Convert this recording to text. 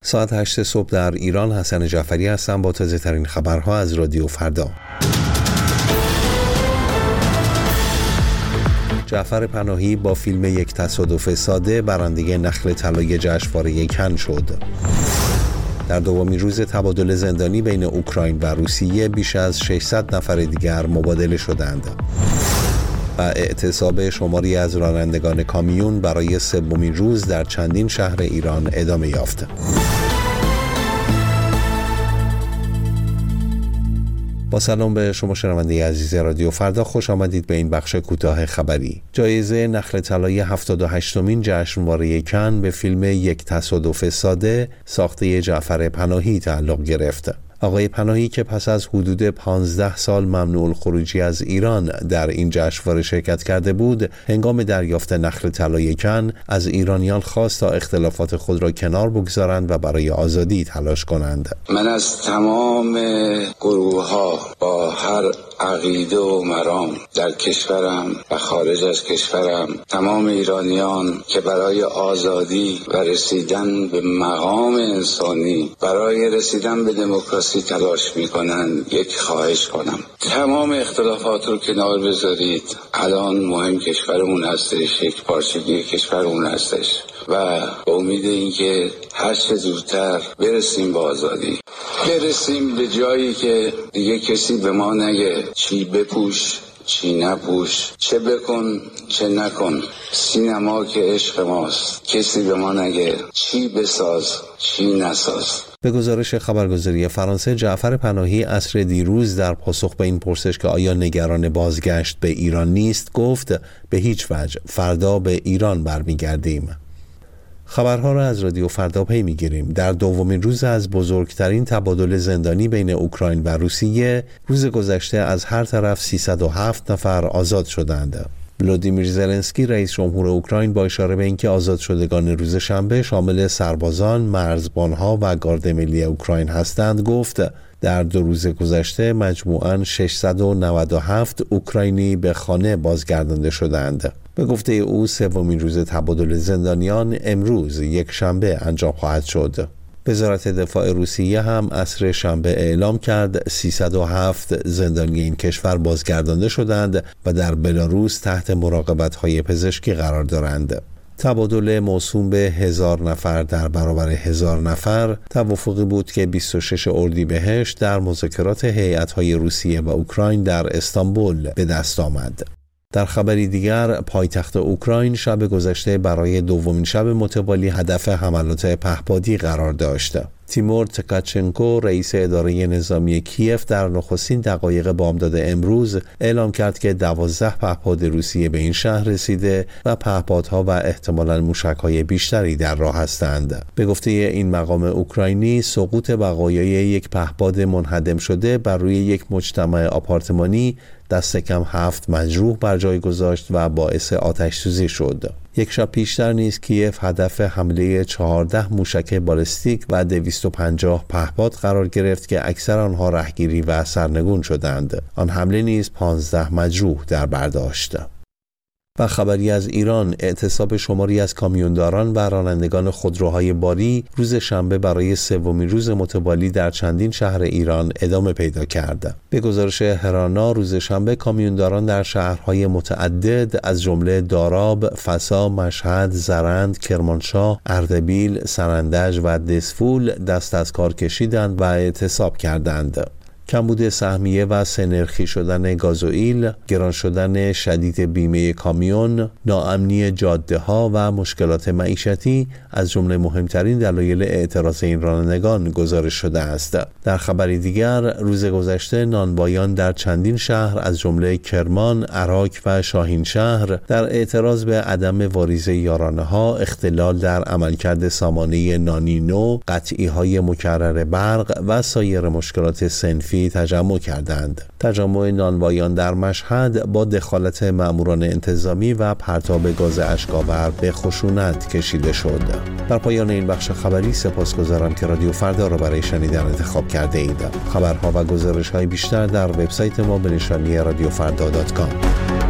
ساعت 8 صبح در ایران. حسن جعفری هستم با تازه ترین خبرها از رادیو فردا. جعفر پناهی با فیلم یک تصادف ساده برنده نخل طلای جشنواره کن شد. در دومین روز تبادل زندانی بین اوکراین و روسیه بیش از 600 نفر دیگر مبادله شدند. و اعتصاب شماری از رانندگان کامیون برای سومین روز در چندین شهر ایران ادامه یافت. با سلام به شما شنونده عزیز رادیو فردا، خوش آمدید به این بخش کوتاه خبری. جایزه نخل طلای 78مین جشنواره کن به فیلم یک تصادف ساده ساخته جعفر پناهی تعلق گرفت. آقای پناهی که پس از حدود 15 سال ممنوع الخروجی از ایران در این جشنواره شرکت کرده بود، هنگام دریافت نخل طلای کن از ایرانیان خواست تا اختلافات خود را کنار بگذارند و برای آزادی تلاش کنند. من از تمام گروه‌ها با هر عقیده و مرام در کشورم و خارج از کشورم، تمام ایرانیان که برای آزادی و رسیدن به مقام انسانی، برای رسیدن به دموکراسی تلاش میکنن، یک خواهش کنم: تمام اختلافات رو کنار بذارید. الان مهم کشورمون هستش، یک پارچگی کشورمون هستش و با امید اینکه هر چه زودتر برسیم به آزادی، برسیم به جایی که دیگه کسی به ما نگه چی بپوش چی نپوش، چه بکن چه نکن. سینما که عشق ماست، کسی به ما نگه چی بساز چی نساز. به گزارش خبرگزاری فرانسه، جعفر پناهی عصر دیروز در پاسخ به این پرسش که آیا نگران بازگشت به ایران نیست، گفت به هیچ وجه، فردا به ایران برمیگردیم. خبرها را از رادیو فردا پی میگیریم. در دومین روز از بزرگترین تبادل زندانی بین اوکراین و روسیه، روز گذشته از هر طرف 307 نفر آزاد شدند. ولودیمیر زلنسکی رئیس جمهور اوکراین با اشاره به اینکه آزاد شدگان روز شنبه شامل سربازان، مرزبانها و گارد ملی اوکراین هستند، گفت در 2 روز گذشته مجموعاً 697 اوکراینی به خانه بازگردانده شدند. به گفته او سومین روز تبادل زندانیان امروز یک شنبه انجام خواهد شد. وزارت دفاع روسیه هم عصر شنبه اعلام کرد 307 زندانی این کشور بازگردانده شدند و در بلاروس تحت مراقبت‌های پزشکی قرار دارند. تبادل موسوم به 1000 نفر در برابر 1000 نفر توافقی بود که 26 اردیبهشت در مذاکرات هیئت‌های روسیه و اوکراین در استانبول به دست آمد. در خبری دیگر، پایتخت اوکراین شب گذشته برای دومین شب متوالی هدف حملات پهپادی قرار داشت. تیمور تکاچنکو رئیس اداره نظامی کیف در نخستین دقایق بامداد امروز اعلام کرد که 12 پهپاد روسیه به این شهر رسیده و پهپادها و احتمالاً موشک‌های بیشتری در راه هستند. به گفته این مقام اوکراینی، سقوط بقایای یک پهپاد منهدم شده بر روی یک مجتمع آپارتمانی دست کم 7 مجروح بر جای گذاشت و باعث آتش‌سوزی شد. یک شب پیشتر نیز کیف هدف حمله 14 موشک بالستیک و 250 پهپاد قرار گرفت که اکثر آنها رهگیری و سرنگون شدند. آن حمله نیز 15 مجروح در بر داشت. و خبری از ایران، اعتصاب شماری از کامیونداران و رانندگان خودروهای باری روز شنبه برای سومین روز متوالی در چندین شهر ایران ادامه پیدا کرد. به گزارش هرانا، روز شنبه کامیونداران در شهرهای متعدد از جمله داراب، فسا، مشهد، زرند، کرمانشاه، اردبیل، سرندج و دسفول دست از کار کشیدند و اعتصاب کردند. کمبود سهمیه و سه‌نرخی شدن گازوئیل، گران شدن شدید بیمه کامیون، ناامنی جاده‌ها و مشکلات معیشتی از جمله مهمترین دلایل اعتراض این رانندگان گزارش شده است. در خبری دیگر، روز گذشته نانوایان در چندین شهر از جمله کرمان، عراق و شاهین شهر در اعتراض به عدم واریز یارانه‌ها، اختلال در عملکرد سامانه نانی نو، قطعی‌های مکرر برق و سایر مشکلات صنفی تجمع کردند. تجمع نانوایان در مشهد با دخالت ماموران انتظامی و پرتاب گاز اشک‌آور به خشونت کشیده شد. در پایان این بخش خبری سپاسگزارم که رادیو فردا را برای شنیدن انتخاب کرده اید. خبرها و گزارش‌های بیشتر در وبسایت ما به نشانی radiofrda.com.